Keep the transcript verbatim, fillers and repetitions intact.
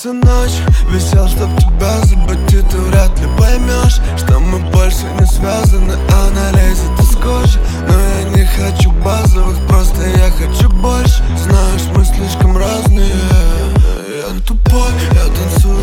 всю ночь висел, чтоб тебя забыть, и ты вряд ли поймешь, что мы больше не связаны. Она лезет из кожи, но я не хочу базовых, просто я хочу больше. Знаешь, мы слишком разные. Я тупой, я танцую